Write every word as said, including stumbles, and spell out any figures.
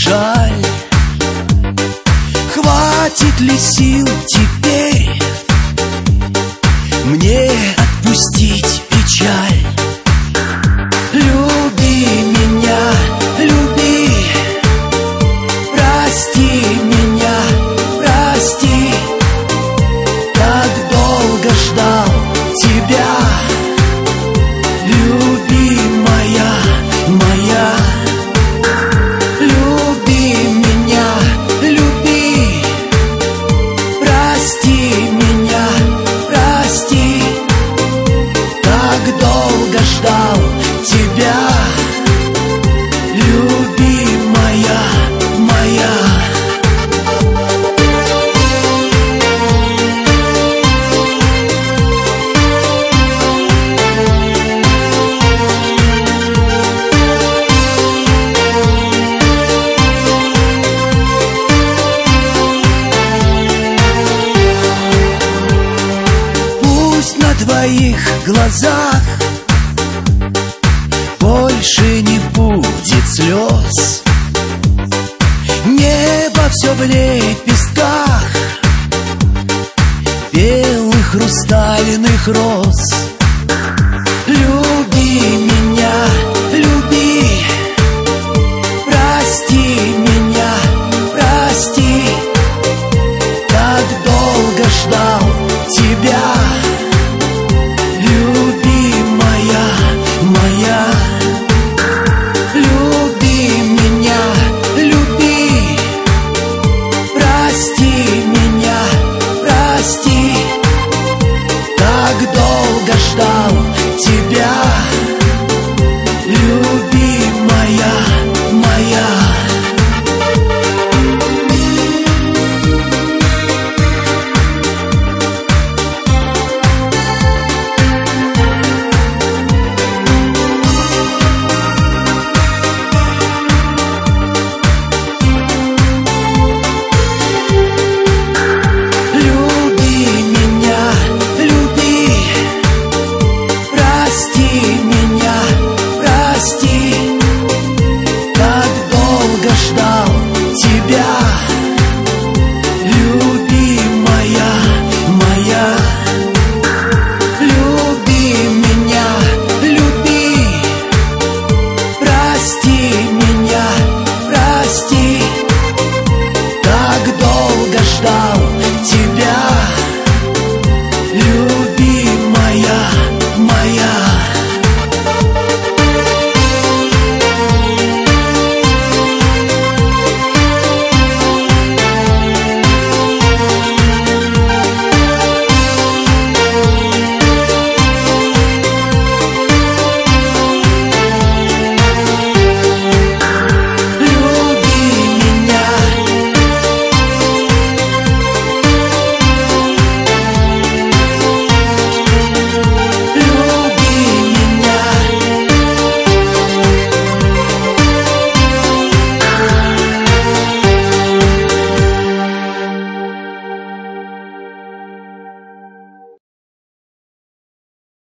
жаль. Хватит ли сил теперь мне отпустить печаль? Люби меня, люби, прости меня, прости. Так долго ждал тебя, любимая моя. Люби меня, люби, прости меня, прости. Так долго ждал тебя, любимая моя. В твоих глазах больше не будет слез. Небо все в лепестках белых хрустальных роз.